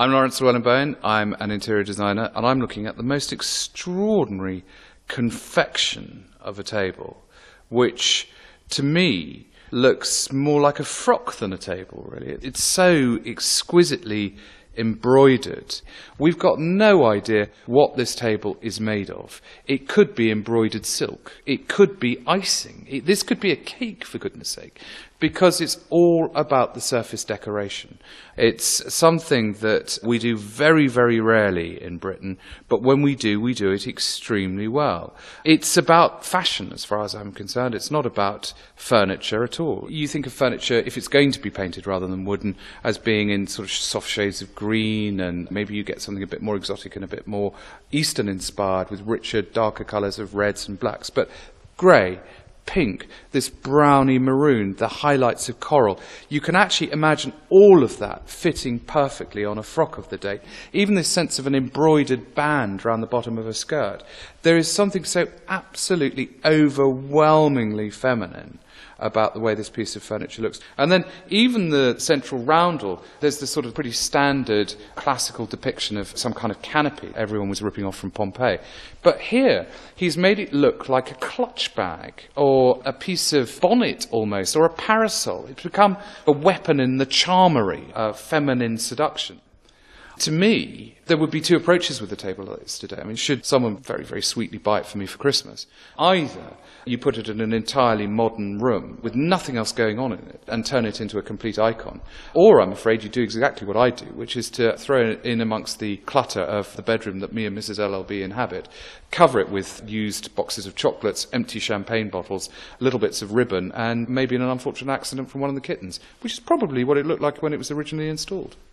I'm Lawrence Llewellyn-Bowen. I'm an interior designer, and I'm looking at the most extraordinary confection of a table, which, to me, looks more like a frock than a table, really. It's so exquisitely embroidered. We've got no idea what this table is made of. It could be embroidered silk. It could be icing. This could be a cake, for goodness sake, because it's all about the surface decoration. It's something that we do very, very rarely in Britain, but when we do it extremely well. It's about fashion, as far as I'm concerned. It's not about furniture at all. You think of furniture, if it's going to be painted rather than wooden, as being in sort of soft shades of green, and maybe you get something a bit more exotic and a bit more Eastern-inspired with richer, darker colours of reds and blacks. But grey, pink, this browny maroon, the highlights of coral. You can actually imagine all of that fitting perfectly on a frock of the day. Even this sense of an embroidered band around the bottom of a skirt. There is something so absolutely overwhelmingly feminine about the way this piece of furniture looks. And then even the central roundel, there's this sort of pretty standard classical depiction of some kind of canopy everyone was ripping off from Pompeii. But here, he's made it look like a clutch bag, or a piece of bonnet almost, or a parasol. It's become a weapon in the charmery of feminine seduction. To me, there would be two approaches with a table like this today. I mean, should someone very, very sweetly buy it for me for Christmas, either you put it in an entirely modern room with nothing else going on in it and turn it into a complete icon, or I'm afraid you do exactly what I do, which is to throw it in amongst the clutter of the bedroom that me and Mrs. LLB inhabit, cover it with used boxes of chocolates, empty champagne bottles, little bits of ribbon, and maybe an unfortunate accident from one of the kittens, which is probably what it looked like when it was originally installed.